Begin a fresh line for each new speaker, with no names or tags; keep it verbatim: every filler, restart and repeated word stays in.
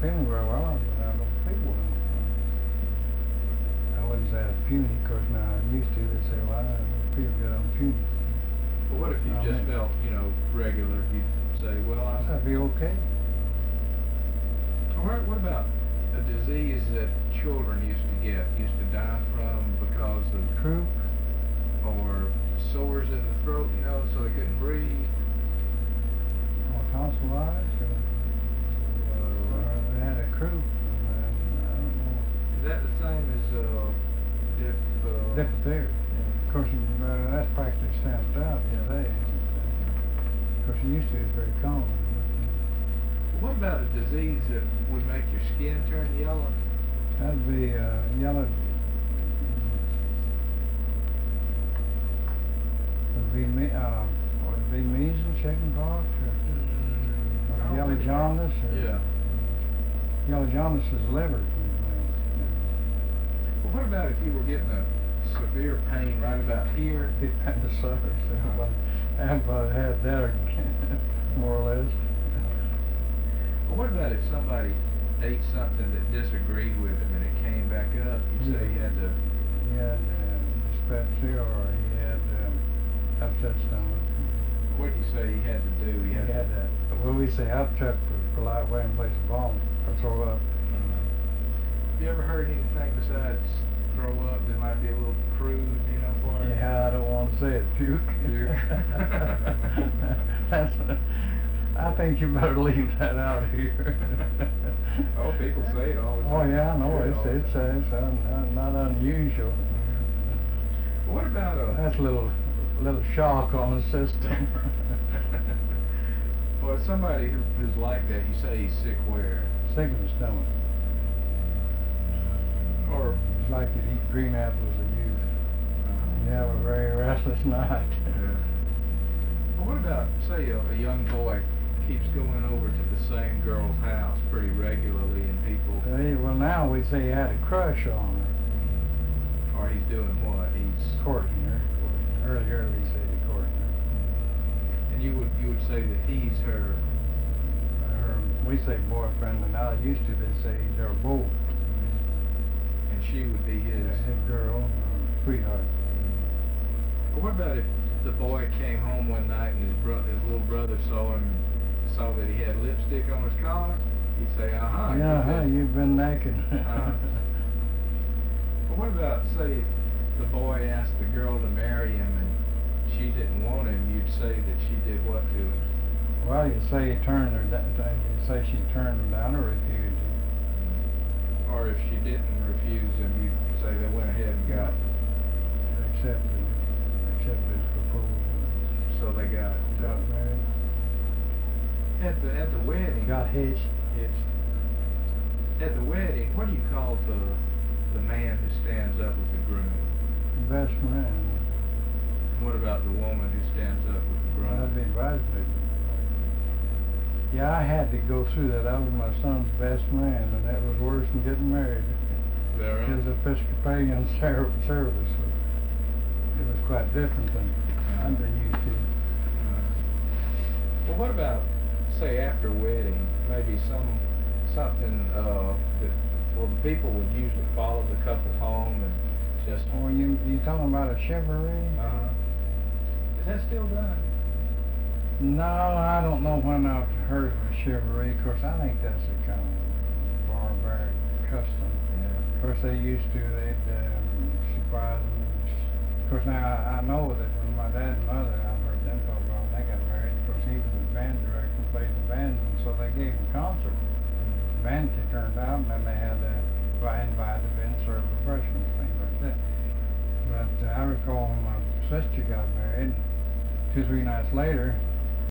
feeling very well. I don't feel well. I wouldn't say it's puny, because now I'm used to it. They say, well, I don't feel good, I'm puny.
Well, what if you
I
just
mean-
felt, you know, regular? You'd say, well, I'm...
I'd be okay.
Or what about a disease that children used to get, used to die from because of,
Croup?
or sores in the throat, you know, so they couldn't breathe?
Or tonsillitis? Or,
Uh,
or they had a croup. And, I don't know.
is that the same as uh, dip? Uh,
Diphtheria. Of course, uh, that's practically stamped out today. Of course, it used to be very common.
What about a disease that would make your skin turn yellow?
That'd be uh, yellow. Would be me. Uh, would it be measles, chickenpox, or,
I
or
don't
yellow
think-
jaundice? Or
Yeah.
Yellow jaundice is liver.
Well, what about if you were getting a severe pain right about here?
Appendicitis. Everybody, everybody had that, more or less.
Well, what about if somebody ate something that disagreed with him and it came back up? You say he had to.
He had uh, dyspepsia, or he had uh, upset stomach.
What did you say he had to do?
He had that. Well, we say upset for polite way in place of vomit or throw up.
Have you ever heard anything besides throw up that might be a little crude, you know, for him?
Yeah, I don't want to say it. Puke.
Puke.
That's. I think you better leave that out here.
Oh, people say it all the
Oh
time.
yeah, I know.
Hear it
It's
all the
it's, uh,
time.
it's un, un, not unusual.
Well, what about a...
That's a little little shock on the system.
Well, somebody who, who's like that, you say he's sick where?
Sick of the stomach.
Or...
It's like you eat green apples at youth.
Uh,
You have a very restless night.
yeah. Well, what about, say, a, a young boy keeps going over to the same girl's house pretty regularly, and people...
Hey, well, now we say he had a crush on her.
Or he's doing what? He's...
Courting her. Earlier we said he courting her.
And you would you would say that he's her...
Her, we say boyfriend, but now they used to they say he's her beau.
And she would be his...
His girl, or sweetheart.
Well, what about if the boy came home one night and his bro- his little brother saw him, saw that he had lipstick on his collar? He'd say, uh-huh.
Yeah,
you've
huh,
been-"
you've been naked.
Uh-huh. Well, what about, say, if the boy asked the girl to marry him and she didn't want him, you'd say that she did what to him?
Well, you say he turned her down, you say she turned him down or refused him.
Or if she didn't refuse him, you'd say they went ahead and got...
Accepted, accepted his proposal.
So they got...
Got married.
At the, at the wedding...
Got hitched.
Hitched. At the wedding, what do you call the the man who stands up with the groom?
Best man.
What about the woman who stands up with the groom?
That'd be bridesmaid. Yeah, I had to go through that. I was my son's best man, and that was worse than getting married.
There are-
His Episcopalian ser- service was, it was quite different than I've been used to.
Uh, well, what about, say, after wedding, maybe some something uh, that, well, the people would usually follow the couple home and just...
Oh, you you talking about a chivalry?
Uh-huh. Is that still done?
No, I don't know when I've heard of a chivalry. Of course, I think that's a kind of barbaric custom.
Yeah.
Of course, they used to, they'd um, surprise them. Of course, now I, I know that when my dad and mother, I've heard them talk about when they got married. Of course, he was a band director, played the band, and so they gave him concert. The band turned out, and then they had to invite them in, serve refreshments, things like that. But uh, I recall when my sister got married, two, three nights later,